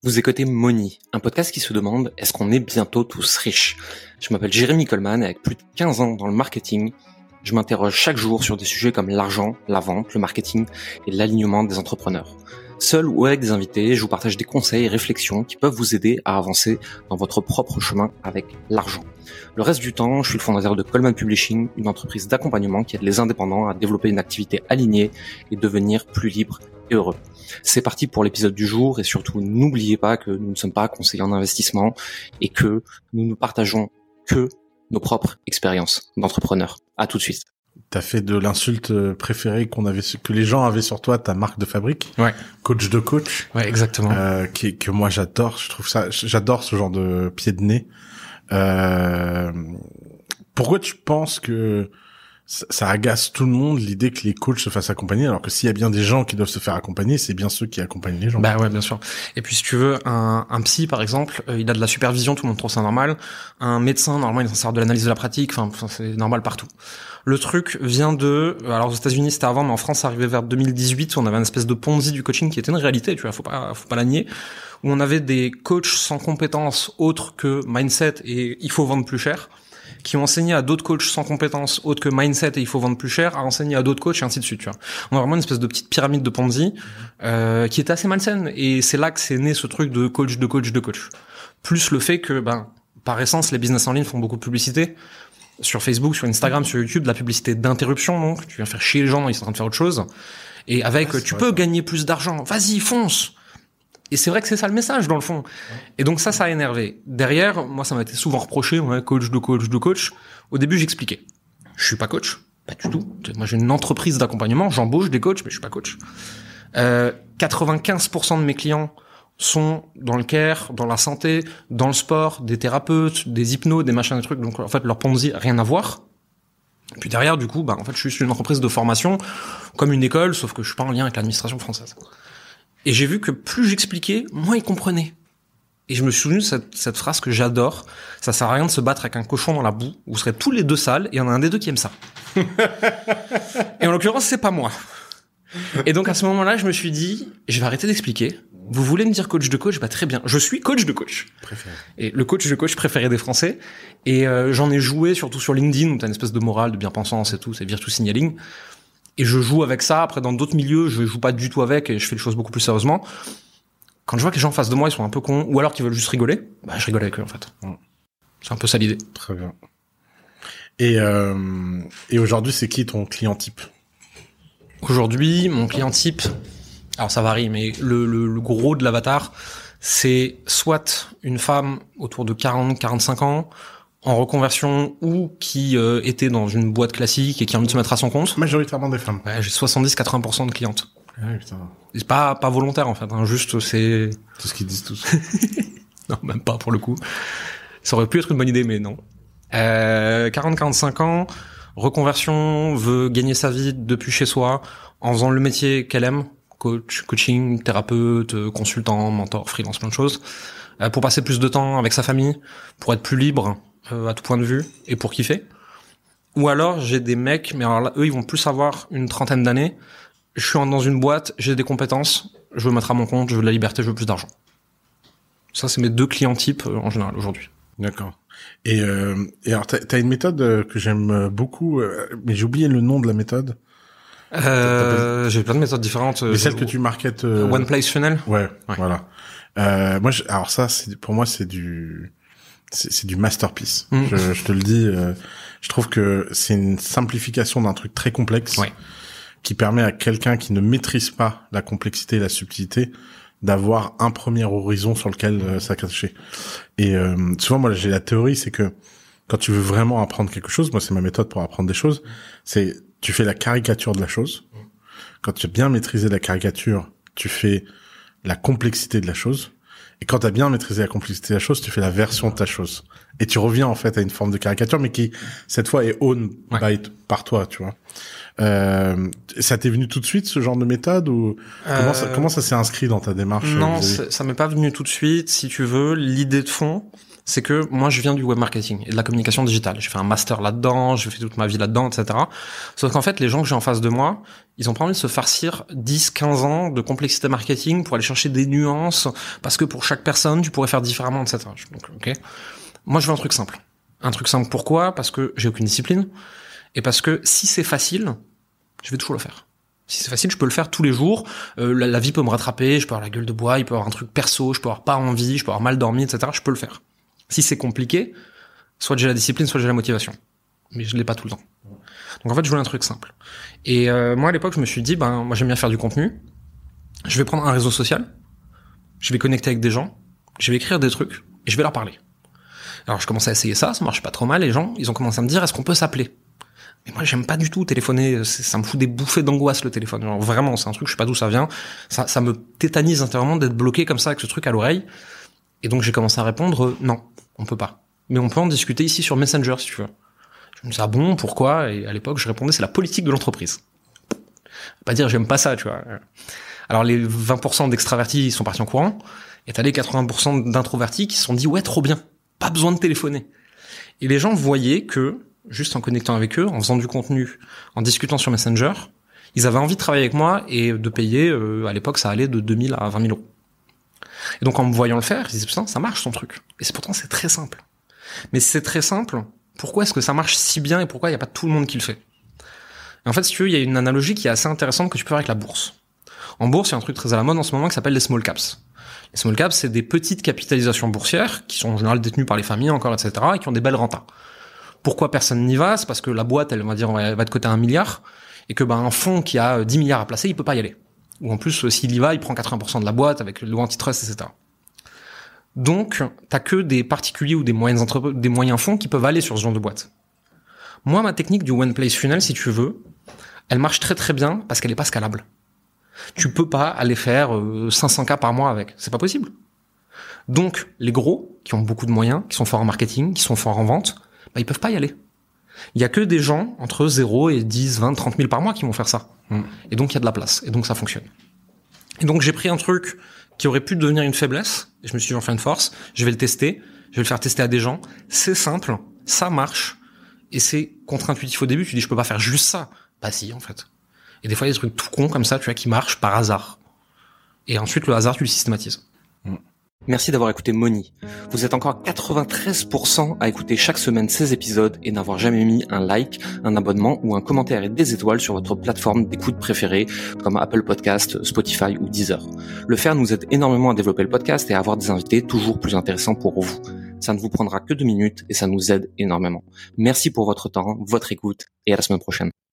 Vous écoutez Money, un podcast qui se demande est-ce qu'on est bientôt tous riches? Je m'appelle Jérémy Coleman et avec plus de 15 ans dans le marketing, je m'interroge chaque jour sur des sujets comme l'argent, la vente, le marketing et l'alignement des entrepreneurs. Seul ou avec des invités, je vous partage des conseils et réflexions qui peuvent vous aider à avancer dans votre propre chemin avec l'argent. Le reste du temps, je suis le fondateur de Coleman Publishing, une entreprise d'accompagnement qui aide les indépendants à développer une activité alignée et devenir plus libre et heureux. C'est parti pour l'épisode du jour et surtout n'oubliez pas que nous ne sommes pas conseillers en investissement et que nous ne partageons que nos propres expériences d'entrepreneurs. À tout de suite. T'as fait de l'insulte préférée que les gens avaient sur toi, ta marque de fabrique. Ouais. Coach de coach. Ouais, exactement. Que moi j'adore. J'adore ce genre de pied de nez. Pourquoi tu penses que ça agace tout le monde l'idée que les coachs se fassent accompagner, alors que s'il y a bien des gens qui doivent se faire accompagner, c'est bien ceux qui accompagnent les gens. Bah ouais, bien sûr. Et puis si tu veux, un psy par exemple, il a de la supervision, tout le monde trouve ça normal. Un médecin, normalement, il s'en sert de l'analyse de la pratique. Enfin, c'est normal partout. Le truc vient alors aux États-Unis c'était avant, mais en France ça arrivait vers 2018 où on avait une espèce de Ponzi du coaching qui était une réalité, tu vois, faut pas la nier, où on avait des coachs sans compétences autres que mindset et il faut vendre plus cher, qui ont enseigné à d'autres coachs sans compétences autres que mindset et il faut vendre plus cher, à enseigner à d'autres coachs et ainsi de suite, tu vois. On a vraiment une espèce de petite pyramide de Ponzi, qui était assez malsaine, et c'est là que c'est né ce truc de coach. Plus le fait que, par essence, les business en ligne font beaucoup de publicité. Sur Facebook, sur Instagram, sur YouTube, de la publicité d'interruption, donc. Tu viens faire chier les gens, ils sont en train de faire autre chose. Et avec, tu peux gagner plus d'argent. Vas-y, fonce! Et c'est vrai que c'est ça le message, dans le fond. Et donc ça a énervé. Derrière, moi, ça m'a été souvent reproché, coach. Au début, j'expliquais. Je suis pas coach. Pas du tout. Moi, j'ai une entreprise d'accompagnement, j'embauche des coachs, mais je suis pas coach. 95% de mes clients sont dans le care, dans la santé, dans le sport, des thérapeutes, des hypnos, des machins, des trucs. Donc, en fait, leur Ponzi, rien à voir. Et puis derrière, du coup, en fait, je suis une entreprise de formation, comme une école, sauf que je suis pas en lien avec l'administration française. Et j'ai vu que plus j'expliquais, moins ils comprenaient. Et je me suis souvenu de cette phrase que j'adore. Ça sert à rien de se battre avec un cochon dans la boue. Vous serez tous les deux sales, et il y en a un des deux qui aime ça. Et en l'occurrence, c'est pas moi. Et donc, à ce moment-là, je me suis dit, je vais arrêter d'expliquer. Vous voulez me dire coach de coach? Très bien. Je suis coach de coach. Préféré. Et le coach de coach préféré des Français. Et j'en ai joué surtout sur LinkedIn, où t'as une espèce de morale, de bien-pensance et tout, c'est virtue signaling. Et je joue avec ça. Après, dans d'autres milieux, je joue pas du tout avec et je fais les choses beaucoup plus sérieusement. Quand je vois que les gens en face de moi, ils sont un peu cons, ou alors qu'ils veulent juste rigoler, je rigole avec eux, en fait. C'est un peu ça l'idée. Très bien. Et aujourd'hui, c'est qui ton client type? Aujourd'hui, mon client type, alors ça varie, mais le gros de l'avatar, c'est soit une femme autour de 40-45 ans, en reconversion, ou qui était dans une boîte classique et qui a envie de se mettre à son compte. Majoritairement des femmes. Ouais, j'ai 70-80% de clientes. Ouais, putain. C'est pas volontaire, en fait, juste c'est... Tout ce qu'ils disent tous. Non, même pas, pour le coup. Ça aurait pu être une bonne idée, mais non. 40-45 ans, reconversion, veut gagner sa vie depuis chez soi, en faisant le métier qu'elle aime, coaching, thérapeute, consultant, mentor, freelance, plein de choses, pour passer plus de temps avec sa famille, pour être plus libre à tout point de vue, et pour kiffer. Ou alors, j'ai des mecs, mais alors là, eux, ils vont plus avoir une trentaine d'années. Je suis dans une boîte, j'ai des compétences, je veux mettre à mon compte, je veux de la liberté, je veux plus d'argent. Ça, c'est mes deux clients types en général aujourd'hui. D'accord. Et alors, t'as une méthode que j'aime beaucoup, mais j'ai oublié le nom de la méthode. J'ai plein de méthodes différentes. Mais celle que tu marketes. One Place Funnel. Ouais. Voilà. Moi, alors ça, pour moi, c'est du masterpiece. Je te le dis. Je trouve que c'est une simplification d'un truc très complexe. Ouais. Qui permet à quelqu'un qui ne maîtrise pas la complexité et la subtilité d'avoir un premier horizon sur lequel s'accrocher. Et souvent, moi, j'ai la théorie, c'est que quand tu veux vraiment apprendre quelque chose, moi, c'est ma méthode pour apprendre des choses, c'est tu fais la caricature de la chose. Quand tu as bien maîtrisé la caricature, tu fais la complexité de la chose. Et quand tu as bien maîtrisé la complexité de la chose, tu fais la version de ta chose. Et tu reviens en fait à une forme de caricature, mais qui, cette fois, est own par toi, tu vois. Ça t'est venu tout de suite, ce genre de méthode, ou comment ça s'est inscrit dans ta démarche? Non, ça m'est pas venu tout de suite. Si tu veux, l'idée de fond, c'est que moi je viens du web marketing et de la communication digitale. J'ai fait un master là-dedans, j'ai fait toute ma vie là-dedans, etc. Sauf qu'en fait, les gens que j'ai en face de moi, ils ont pas envie de se farcir 10, 15 ans de complexité marketing pour aller chercher des nuances, parce que pour chaque personne, tu pourrais faire différemment, etc. Donc, ok. Moi, je veux un truc simple. Un truc simple, pourquoi? Parce que j'ai aucune discipline, et parce que si c'est facile, je vais toujours le faire. Si c'est facile, je peux le faire tous les jours. La vie peut me rattraper, je peux avoir la gueule de bois, il peut avoir un truc perso, je peux avoir pas envie, je peux avoir mal dormi, etc. Je peux le faire. Si c'est compliqué, soit j'ai la discipline, soit j'ai la motivation. Mais je l'ai pas tout le temps. Donc en fait, je voulais un truc simple. Et moi, à l'époque, je me suis dit, moi j'aime bien faire du contenu. Je vais prendre un réseau social, je vais connecter avec des gens, je vais écrire des trucs, et je vais leur parler. Alors je commençais à essayer ça marche pas trop mal, les gens, ils ont commencé à me dire, est-ce qu'on peut s'appeler? Mais moi, j'aime pas du tout téléphoner, ça me fout des bouffées d'angoisse, le téléphone. Genre, vraiment, c'est un truc, je sais pas d'où ça vient. Ça me tétanise intérieurement d'être bloqué comme ça avec ce truc à l'oreille. Et donc, j'ai commencé à répondre, non, on peut pas. Mais on peut en discuter ici sur Messenger, si tu veux. Je me dis, ah bon, pourquoi? Et à l'époque, je répondais, c'est la politique de l'entreprise. Pas dire, j'aime pas ça, tu vois. Alors, les 20% d'extravertis, ils sont partis en courant. Et t'as les 80% d'introvertis qui se sont dit, ouais, trop bien. Pas besoin de téléphoner. Et les gens voyaient que, juste en connectant avec eux, en faisant du contenu, en discutant sur Messenger, ils avaient envie de travailler avec moi et de payer, à l'époque, ça allait de 2000 à 20 000 euros. Et donc, en me voyant le faire, ils disaient, putain, ça marche, ton truc. Et pourtant, c'est très simple. Mais si c'est très simple, pourquoi est-ce que ça marche si bien et pourquoi il n'y a pas tout le monde qui le fait? Et en fait, si tu veux, il y a une analogie qui est assez intéressante que tu peux faire avec la bourse. En bourse, il y a un truc très à la mode en ce moment qui s'appelle les small caps. Les small caps, c'est des petites capitalisations boursières qui sont en général détenues par les familles encore, etc., et qui ont des belles rentas. Pourquoi personne n'y va? C'est parce que la boîte, elle va dire, elle va de côté 1 milliard, et que un fonds qui a 10 milliards à placer, il peut pas y aller. Ou en plus, s'il y va, il prend 80% de la boîte avec le antitrust, etc. Donc, t'as que des particuliers ou des moyens fonds qui peuvent aller sur ce genre de boîte. Moi, ma technique du One Place Funnel, si tu veux, elle marche très très bien parce qu'elle est pas scalable. Tu peux pas aller faire 500K par mois avec. C'est pas possible. Donc, les gros, qui ont beaucoup de moyens, qui sont forts en marketing, qui sont forts en vente, ils peuvent pas y aller. Il y a que des gens entre 0 et 10, 20, 30 000 par mois qui vont faire ça. Et donc, il y a de la place. Et donc, ça fonctionne. Et donc, j'ai pris un truc qui aurait pu devenir une faiblesse. Et je me suis dit, j'en fais une force. Je vais le tester. Je vais le faire tester à des gens. C'est simple. Ça marche. Et c'est contre-intuitif au début. Tu dis, je peux pas faire juste ça. Bah si, en fait. Et des fois, il y a des trucs tout cons comme ça, tu vois, qui marchent par hasard. Et ensuite, le hasard, tu le systématises. Merci d'avoir écouté Moni. Vous êtes encore 93% à écouter chaque semaine ces épisodes et n'avoir jamais mis un like, un abonnement ou un commentaire et des étoiles sur votre plateforme d'écoute préférée comme Apple Podcast, Spotify ou Deezer. Le faire nous aide énormément à développer le podcast et à avoir des invités toujours plus intéressants pour vous. Ça ne vous prendra que 2 minutes et ça nous aide énormément. Merci pour votre temps, votre écoute et à la semaine prochaine.